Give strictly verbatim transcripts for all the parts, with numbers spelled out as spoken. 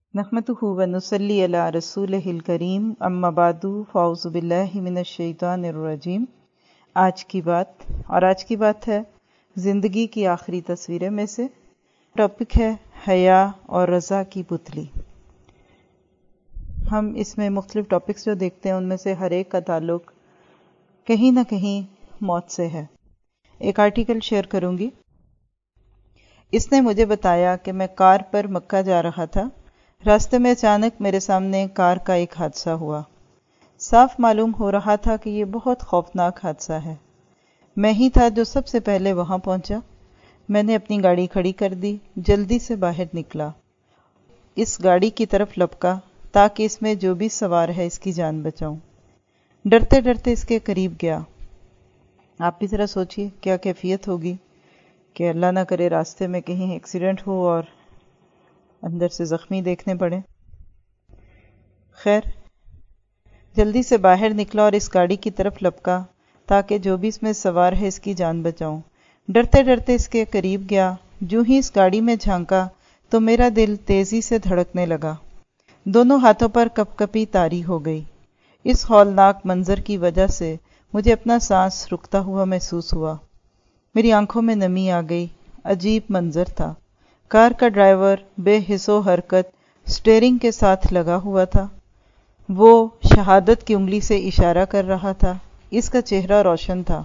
نحمدہ ونصلی علی رسولہ الکریم اما بعد فاعوذ باللہ من الشیطان الرجیم۔ آج کی بات اور آج کی بات ہے زندگی کی آخری تصویریں میں سے۔ ٹاپک ہے حیا اور رضا کی پتلی۔ ہم اس میں مختلف ٹاپکس جو دیکھتے ہیں ان میں سے ہر ایک کا تعلق کہیں نہ کہیں موت سے ہے۔ ایک آرٹیکل شیئر کروں گی۔ اس نے مجھے بتایا کہ میں کار پر مکہ جا رہا تھا، راستے میں اچانک میرے سامنے کار کا ایک حادثہ ہوا۔ صاف معلوم ہو رہا تھا کہ یہ بہت خوفناک حادثہ ہے۔ میں ہی تھا جو سب سے پہلے وہاں پہنچا۔ میں نے اپنی گاڑی کھڑی کر دی، جلدی سے باہر نکلا، اس گاڑی کی طرف لپکا تاکہ اس میں جو بھی سوار ہے اس کی جان بچاؤں۔ ڈرتے ڈرتے اس کے قریب گیا۔ آپ بھی ذرا سوچئے کیا کیفیت ہوگی کہ اللہ نہ کرے راستے میں کہیں ایکسیڈنٹ ہو اور اندر سے زخمی دیکھنے پڑے۔ خیر، جلدی سے باہر نکلا اور اس گاڑی کی طرف لپکا تاکہ جو بھی اس میں سوار ہے اس کی جان بچاؤں۔ ڈرتے ڈرتے اس کے قریب گیا۔ جو ہی اس گاڑی میں جھانکا تو میرا دل تیزی سے دھڑکنے لگا۔ دونوں ہاتھوں پر کپ کپی طاری ہو گئی۔ اس ہولناک منظر کی وجہ سے مجھے اپنا سانس رکتا ہوا محسوس ہوا۔ میری آنکھوں میں نمی آ گئی۔ عجیب منظر تھا۔ کار کا ڈرائیور بے حس و حرکت سٹیئرنگ کے ساتھ لگا ہوا تھا۔ وہ شہادت کی انگلی سے اشارہ کر رہا تھا۔ اس کا چہرہ روشن تھا،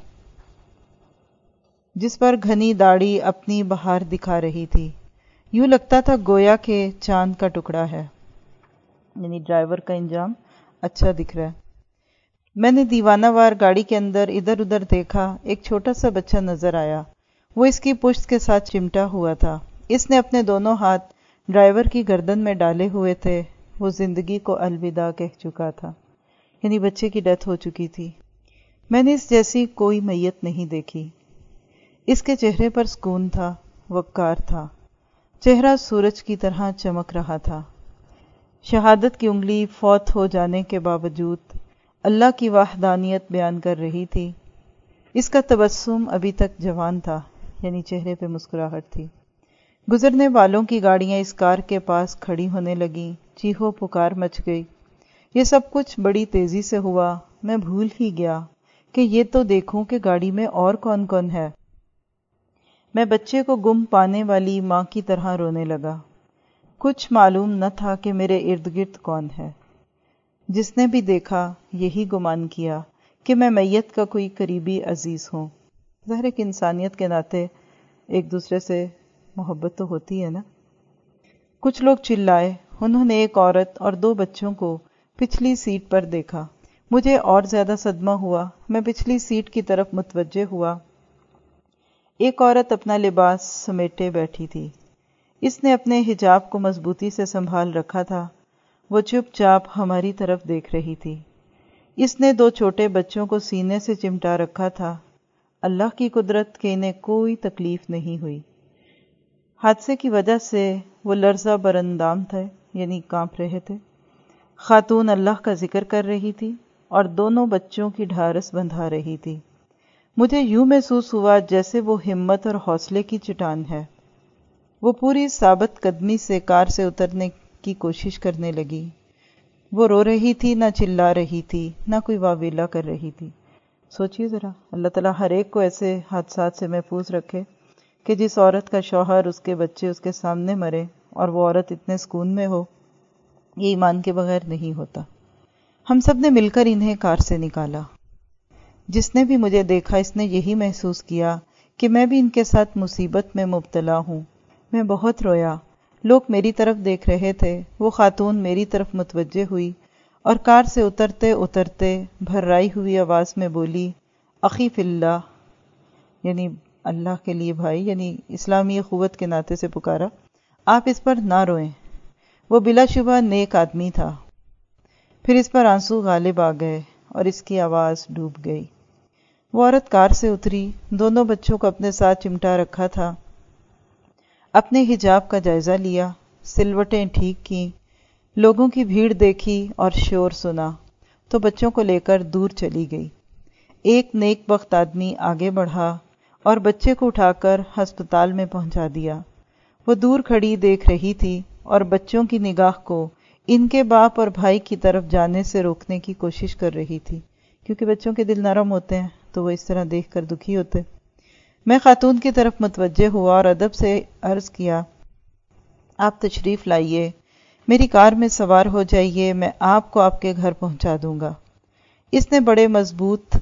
جس پر گھنی داڑھی اپنی بہار دکھا رہی تھی۔ یوں لگتا تھا گویا کہ چاند کا ٹکڑا ہے، یعنی ڈرائیور کا انجام اچھا دکھ رہا ہے۔ میں نے دیوانہ وار گاڑی کے اندر ادھر ادھر دیکھا۔ ایک چھوٹا سا بچہ نظر آیا۔ وہ اس کی پشت کے ساتھ چمٹا ہوا تھا۔ اس نے اپنے دونوں ہاتھ ڈرائیور کی گردن میں ڈالے ہوئے تھے۔ وہ زندگی کو الوداع کہہ چکا تھا، یعنی بچے کی ڈیتھ ہو چکی تھی۔ میں نے اس جیسی کوئی میت نہیں دیکھی۔ اس کے چہرے پر سکون تھا، وقار تھا۔ چہرہ سورج کی طرح چمک رہا تھا۔ شہادت کی انگلی فوت ہو جانے کے باوجود اللہ کی وحدانیت بیان کر رہی تھی۔ اس کا تبسم ابھی تک جوان تھا، یعنی چہرے پہ مسکراہٹ تھی۔ گزرنے والوں کی گاڑیاں اس کار کے پاس کھڑی ہونے لگیں۔ چیخو پکار مچ گئی۔ یہ سب کچھ بڑی تیزی سے ہوا۔ میں بھول ہی گیا کہ یہ تو دیکھوں کہ گاڑی میں اور کون کون ہے۔ میں بچے کو گم پانے والی ماں کی طرح رونے لگا۔ کچھ معلوم نہ تھا کہ میرے ارد گرد کون ہے۔ جس نے بھی دیکھا یہی گمان کیا کہ میں میت کا کوئی قریبی عزیز ہوں۔ ظاہر ہے کہ انسانیت کے ناطے ایک دوسرے سے محبت تو ہوتی ہے نا۔ کچھ لوگ چلائے۔ انہوں نے ایک عورت اور دو بچوں کو پچھلی سیٹ پر دیکھا۔ مجھے اور زیادہ صدمہ ہوا۔ میں پچھلی سیٹ کی طرف متوجہ ہوا۔ ایک عورت اپنا لباس سمیٹے بیٹھی تھی۔ اس نے اپنے حجاب کو مضبوطی سے سنبھال رکھا تھا۔ وہ چپ چاپ ہماری طرف دیکھ رہی تھی۔ اس نے دو چھوٹے بچوں کو سینے سے چمٹا رکھا تھا۔ اللہ کی قدرت کہ انہیں کوئی تکلیف نہیں ہوئی۔ حادثے کی وجہ سے وہ لرزہ براندام تھے، یعنی کانپ رہے تھے۔ خاتون اللہ کا ذکر کر رہی تھی اور دونوں بچوں کی ڈھارس بندھا رہی تھی۔ مجھے یوں محسوس ہوا جیسے وہ ہمت اور حوصلے کی چٹان ہے۔ وہ پوری ثابت قدمی سے کار سے اترنے کی کوشش کرنے لگی۔ وہ رو رہی تھی، نہ چلا رہی تھی، نہ کوئی واویلا کر رہی تھی۔ سوچئے ذرا، اللہ تعالیٰ ہر ایک کو ایسے حادثات سے محفوظ رکھے کہ جس عورت کا شوہر، اس کے بچے اس کے سامنے مرے اور وہ عورت اتنے سکون میں ہو۔ یہ ایمان کے بغیر نہیں ہوتا۔ ہم سب نے مل کر انہیں کار سے نکالا۔ جس نے بھی مجھے دیکھا اس نے یہی محسوس کیا کہ میں بھی ان کے ساتھ مصیبت میں مبتلا ہوں۔ میں بہت رویا۔ لوگ میری طرف دیکھ رہے تھے۔ وہ خاتون میری طرف متوجہ ہوئی اور کار سے اترتے اترتے بھررائی ہوئی آواز میں بولی، اخی فی اللہ، یعنی اللہ کے لیے بھائی، یعنی اسلامی اخوت کے ناطے سے پکارا، آپ اس پر نہ روئیں۔ وہ بلا شبہ نیک آدمی تھا۔ پھر اس پر آنسو غالب آ گئے اور اس کی آواز ڈوب گئی۔ وہ عورت کار سے اتری، دونوں بچوں کو اپنے ساتھ چمٹا رکھا تھا، اپنے حجاب کا جائزہ لیا، سلوٹیں ٹھیک کیں، لوگوں کی بھیڑ دیکھی اور شور سنا تو بچوں کو لے کر دور چلی گئی۔ ایک نیک بخت آدمی آگے بڑھا اور بچے کو اٹھا کر ہسپتال میں پہنچا دیا۔ وہ دور کھڑی دیکھ رہی تھی اور بچوں کی نگاہ کو ان کے باپ اور بھائی کی طرف جانے سے روکنے کی کوشش کر رہی تھی، کیونکہ بچوں کے دل نرم ہوتے ہیں تو وہ اس طرح دیکھ کر دکھی ہوتے۔ میں خاتون کی طرف متوجہ ہوا اور ادب سے عرض کیا، آپ تشریف لائیے، میری کار میں سوار ہو جائیے، میں آپ کو آپ کے گھر پہنچا دوں گا۔ اس نے بڑے مضبوط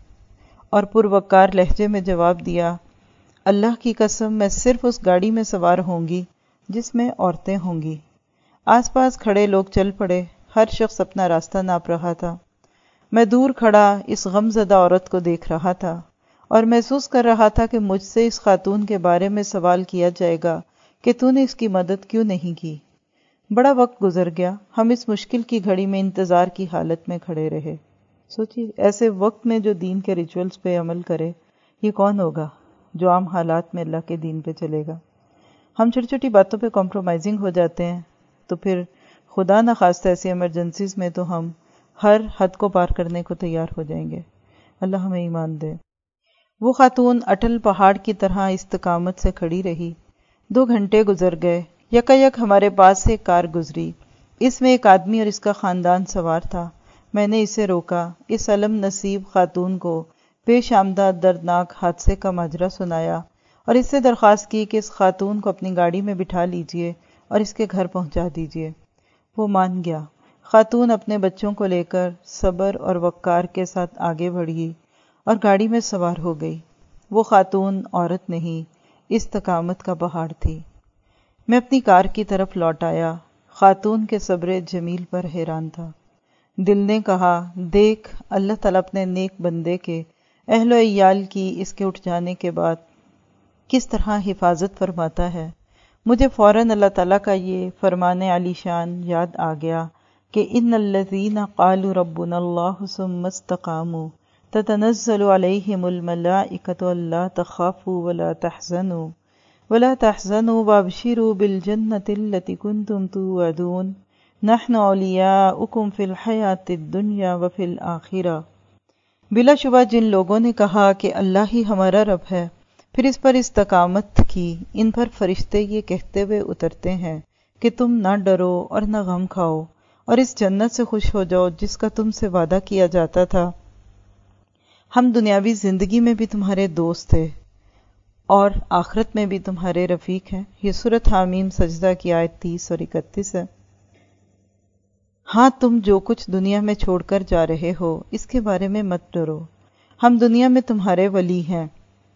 اور پروقار لہجے میں جواب دیا، اللہ کی قسم میں صرف اس گاڑی میں سوار ہوں گی جس میں عورتیں ہوں گی۔ آس پاس کھڑے لوگ چل پڑے، ہر شخص اپنا راستہ ناپ رہا تھا۔ میں دور کھڑا اس غم زدہ عورت کو دیکھ رہا تھا اور محسوس کر رہا تھا کہ مجھ سے اس خاتون کے بارے میں سوال کیا جائے گا کہ تو نے اس کی مدد کیوں نہیں کی۔ بڑا وقت گزر گیا، ہم اس مشکل کی گھڑی میں انتظار کی حالت میں کھڑے رہے۔ سوچیے ایسے وقت میں جو دین کے ریچولز پہ عمل کرے، یہ کون ہوگا جو عام حالات میں اللہ کے دین پہ چلے گا؟ ہم چھوٹی چھوٹی باتوں پہ کمپرومائزنگ ہو جاتے ہیں تو پھر خدا نخواستہ ایسی ایمرجنسیز میں تو ہم ہر حد کو پار کرنے کو تیار ہو جائیں گے۔ اللہ ہمیں ایمان دے۔ وہ خاتون اٹل پہاڑ کی طرح استقامت سے کھڑی رہی۔ دو گھنٹے گزر گئے، یکا یک ہمارے پاس سے کار گزری، اس میں ایک آدمی اور اس کا خاندان سوار تھا۔ میں نے اسے روکا، اس علم نصیب خاتون کو پیش آمدہ دردناک حادثے کا ماجرا سنایا اور اس سے درخواست کی کہ اس خاتون کو اپنی گاڑی میں بٹھا لیجئے اور اس کے گھر پہنچا دیجئے۔ وہ مان گیا۔ خاتون اپنے بچوں کو لے کر صبر اور وقار کے ساتھ آگے بڑھی اور گاڑی میں سوار ہو گئی۔ وہ خاتون عورت نہیں، استقامت کا پہاڑ تھی۔ میں اپنی کار کی طرف لوٹ آیا، خاتون کے صبر جمیل پر حیران تھا۔ دل نے کہا، دیکھ اللہ تعالیٰ اپنے نیک بندے کے اہل و عیال کی اس کے اٹھ جانے کے بعد کس طرح حفاظت فرماتا ہے۔ مجھے فوراً اللہ تعالیٰ کا یہ فرمان علی شان یاد آ گیا کہ ان الذین قالوا ربنا اللہ ثم استقاموا تتنزل علیہم الملائکۃ الا تخافوا ولا تحزنوا ولا تحزنوا وابشروا بالجنۃ التی کنتم توعدون نحن اولیاؤکم فی الحیاۃ الدنیا وفی الآخرہ۔ بلا شبہ جن لوگوں نے کہا کہ اللہ ہی ہمارا رب ہے، پھر اس پر استقامت کی، ان پر فرشتے یہ کہتے ہوئے اترتے ہیں کہ تم نہ ڈرو اور نہ غم کھاؤ اور اس جنت سے خوش ہو جاؤ جس کا تم سے وعدہ کیا جاتا تھا۔ ہم دنیاوی زندگی میں بھی تمہارے دوست تھے اور آخرت میں بھی تمہارے رفیق ہیں۔ یہ سورۃ حامیم سجدہ کی آیت تیس اور اکتیس ہے۔ ہاں تم جو کچھ دنیا میں چھوڑ کر جا رہے ہو اس کے بارے میں مت ڈرو، ہم دنیا میں تمہارے ولی ہیں،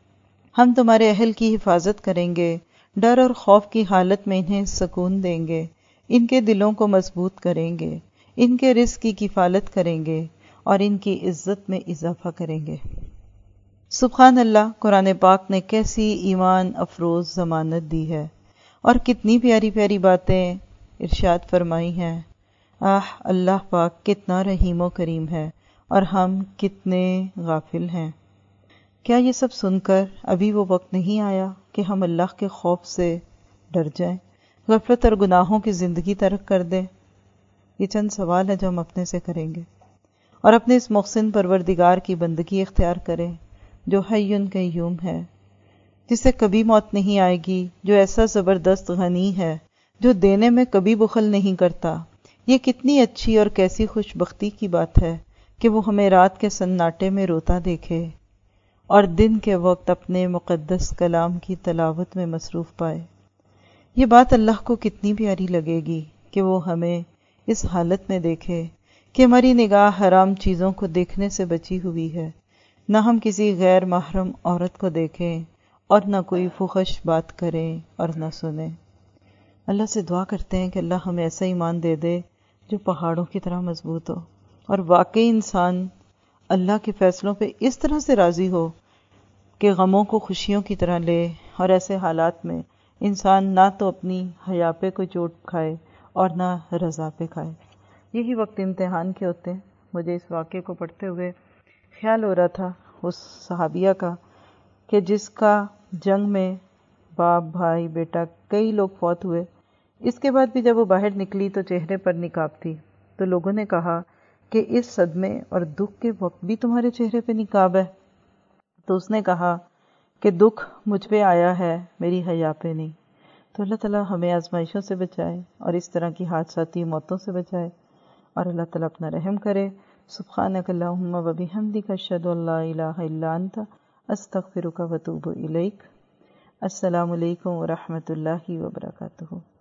ہم تمہارے اہل کی حفاظت کریں گے، ڈر اور خوف کی حالت میں انہیں سکون دیں گے، ان کے دلوں کو مضبوط کریں گے، ان کے رزق کی کفالت کریں گے اور ان کی عزت میں اضافہ کریں گے۔ سبحان اللہ، قرآن پاک نے کیسی ایمان افروز ضمانت دی ہے اور کتنی پیاری پیاری باتیں ارشاد فرمائی ہیں۔ آہ اللہ پاک کتنا رحیم و کریم ہے اور ہم کتنے غافل ہیں۔ کیا یہ سب سن کر ابھی وہ وقت نہیں آیا کہ ہم اللہ کے خوف سے ڈر جائیں، غفلت اور گناہوں کی زندگی ترک کر دیں؟ یہ چند سوال ہے جو ہم اپنے سے کریں گے اور اپنے اس محسن پروردگار کی بندگی اختیار کریں جو حی قیوم ہے، جس سے کبھی موت نہیں آئے گی، جو ایسا زبردست غنی ہے، جو دینے میں کبھی بخل نہیں کرتا۔ یہ کتنی اچھی اور کیسی خوش بختی کی بات ہے کہ وہ ہمیں رات کے سناٹے میں روتا دیکھے اور دن کے وقت اپنے مقدس کلام کی تلاوت میں مصروف پائے۔ یہ بات اللہ کو کتنی پیاری لگے گی کہ وہ ہمیں اس حالت میں دیکھے کہ ہماری نگاہ حرام چیزوں کو دیکھنے سے بچی ہوئی ہے، نہ ہم کسی غیر محرم عورت کو دیکھیں اور نہ کوئی فحش بات کریں اور نہ سنیں۔ اللہ سے دعا کرتے ہیں کہ اللہ ہمیں ایسا ایمان دے دے جو پہاڑوں کی طرح مضبوط ہو اور واقعی انسان اللہ کے فیصلوں پہ اس طرح سے راضی ہو کہ غموں کو خوشیوں کی طرح لے، اور ایسے حالات میں انسان نہ تو اپنی حیا پہ کوئی چوٹ کھائے اور نہ رضا پہ کھائے۔ یہی وقت امتحان کے ہوتے ہیں۔ مجھے اس واقعے کو پڑھتے ہوئے خیال ہو رہا تھا اس صحابیہ کا کہ جس کا جنگ میں باپ، بھائی، بیٹا کئی لوگ فوت ہوئے، اس کے بعد بھی جب وہ باہر نکلی تو چہرے پر نقاب تھی، تو لوگوں نے کہا کہ اس صدمے اور دکھ کے وقت بھی تمہارے چہرے پہ نقاب ہے؟ تو اس نے کہا کہ دکھ مجھ پہ آیا ہے، میری حیا پہ نہیں۔ تو تو اللہ تعالیٰ ہمیں آزمائشوں سے بچائے اور اس طرح کی حادثاتی موتوں سے بچائے، اور اللہ تعالیٰ اپنا رحم کرے۔ سبحانک اللہم و بحمدک اشہد ان لا الہ الا انت استغفرک و اتوب الیک۔ السلام علیکم ورحمۃ اللہ وبرکاتہ۔